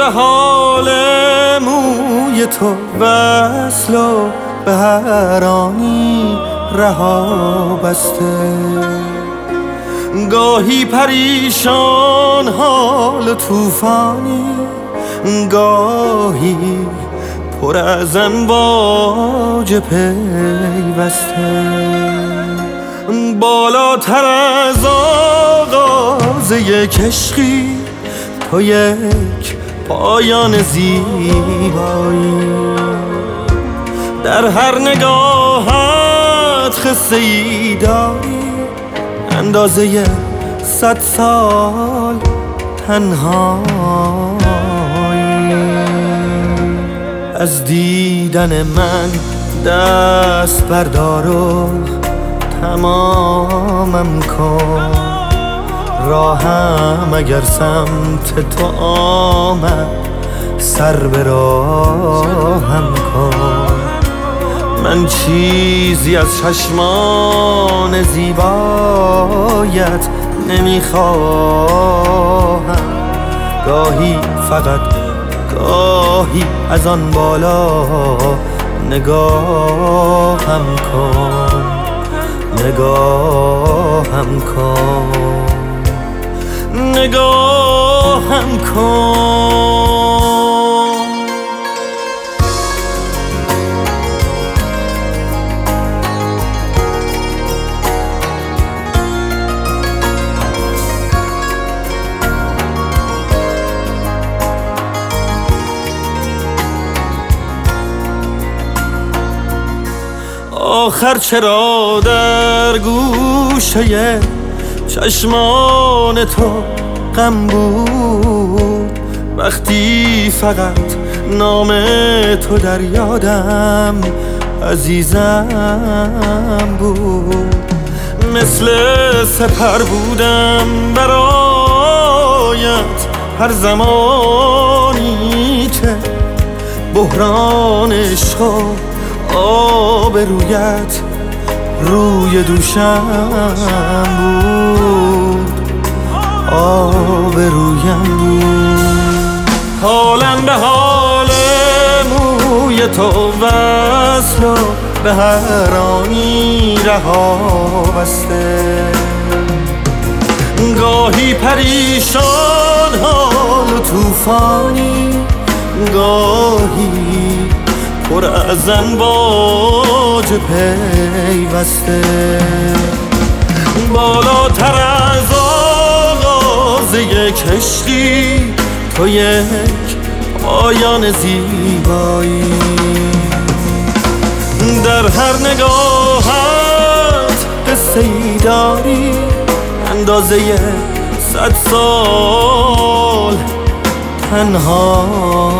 به حال موی تو وصل و به هر آنی رها بسته. گاهی پریشان حال طوفانی، گاهی پر از امواج پیوسته. بالاتر از آغاز یک عشقی تو یک پایان زیبایی. در هر نگاهت قصه ای داری، اندازه 100 سال تنهایی. از دیدن من دست بردار و تمامم کن. راهم اگر سمت تو آمد سر به راهم کن. من چیزی از چشمان زیبایت نمیخواهم. گاهی فقط گاهی از آن بالا نگاهم کن، نگاهم کن، نگاهم کن. آخر چرا در گوشه چشمان تو غم بود، وقتی فقط نام تو در یادم عزیزم بود. مثل سپر بودم برایت هر زمانی که بحران عشق و آب رویت روی دوشم بود، آب رویم بود. حالم به حال موی تو وصل و به هر آنی رها بسته. گاهی پریشان حال و طوفانی، گاهی پر از امواج پیوسته. بالاتر از آغاز یک عشقی تو یک پایان زیبایی. در هر نگاهت قصه ای داری، اندازه 100 سال تنها